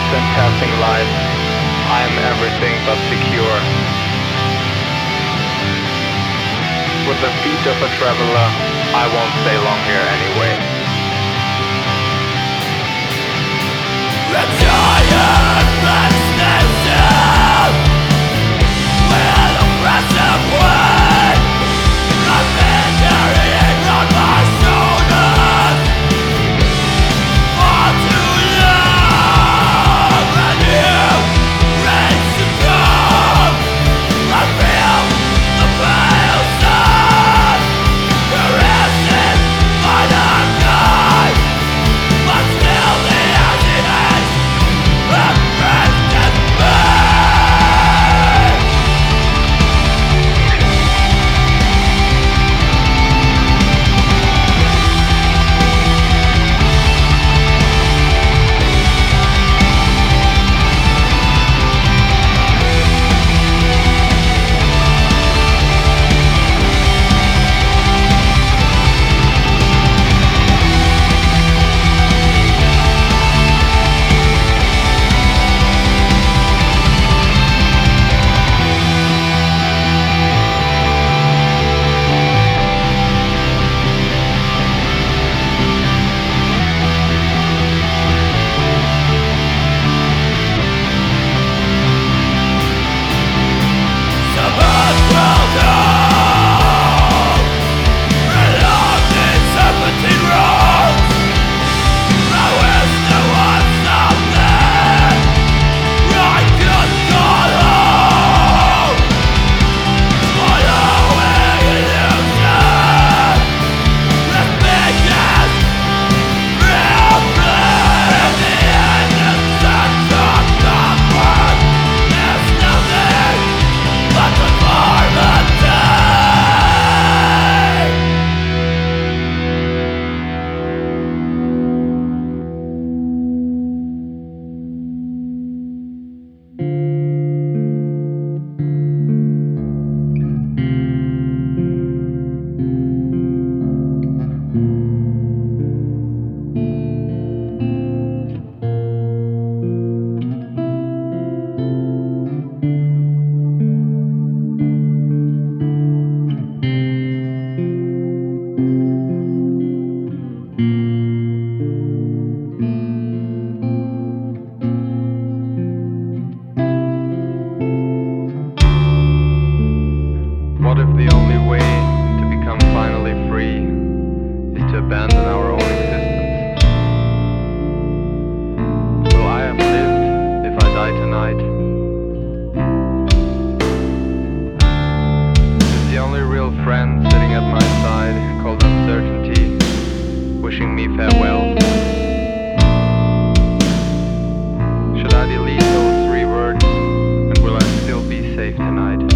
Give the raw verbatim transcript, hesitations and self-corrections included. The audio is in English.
and passing life, I am everything but secure. With the feet of a traveler, I won't stay long here anyway. The giant vaccination with oppressive weight, I've been carrying on my shoulders for too long, and you raise to come. I feel the pale sun caressing my dark eyes, but still the emptiness impressed me. What if the only way to become finally free is to abandon our own existence? Will I have lived if I die tonight? Is the only real friend sitting at my side called uncertainty, wishing me farewell? Should I delete those three words, and will I still be safe tonight?